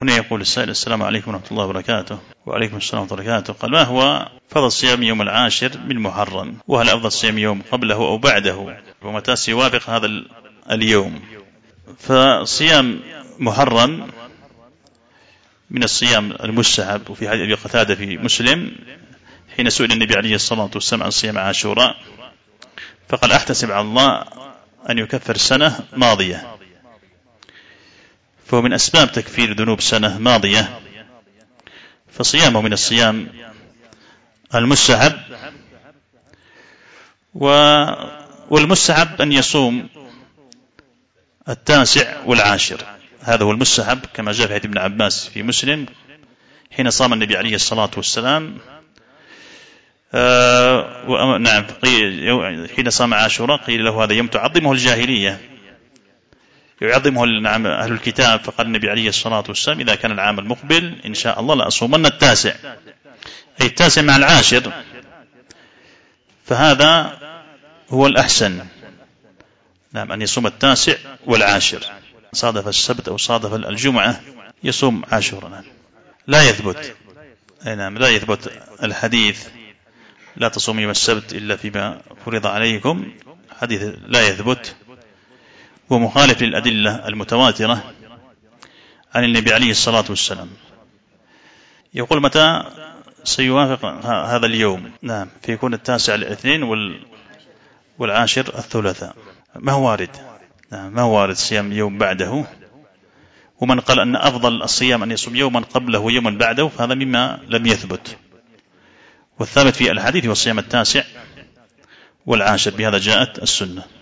هنا يقول السائل: السلام عليكم ورحمة الله وبركاته. وعليكم السلام ورحمة الله وبركاته. قال: ما هو فضل صيام يوم العاشر من محرم؟ وهل أفضل صيام يوم قبله أو بعده؟ ومتى سيوافق هذا اليوم؟ فصيام محرم من الصيام المستحب. وفي حديث أبي قتادة في مسلم حين سئل النبي عليه الصلاة والسلام عن صيام عاشوراء فقال: أحتسب على الله أن يكفر سنة ماضية، فهو من أسباب تكفير ذنوب سنة ماضية، فصيامه من الصيام المستحب. والمستحب أن يصوم 9 و10، هذا هو المستحب، كما جاء في حديث ابن عباس في مسلم حين صام النبي عليه الصلاة والسلام نعم حين صام عاشوراء قيل له: هذا يوم تعظمه الجاهلية، يعظمه نعم أهل الكتاب. فقال النبي عليه الصلاة والسلام: إذا كان العام المقبل إن شاء الله لأصومن 9، أي 9 مع 10، فهذا هو الأحسن، نعم، أن يصوم 9 و10، صادف السبت أو صادف الجمعة يصوم عاشوراء. لا يثبت، نعم، لا يثبت الحديث: لا تصوم يوم السبت إلا فيما فرض عليكم، حديث لا يثبت، ومخالف للأدلة المتواترة عن النبي عليه الصلاة والسلام. يقول: متى سيوافق هذا اليوم؟ نعم، فيكون 9 الاثنين والعاشر الثلاثاء. ما هو وارد، نعم، ما هو وارد صيام يوم بعده. ومن قال أن أفضل الصيام أن يصوم يوما قبله ويوما بعده فهذا مما لم يثبت، والثابت في الحديث هو صيام 9 و10، بهذا جاءت السنة.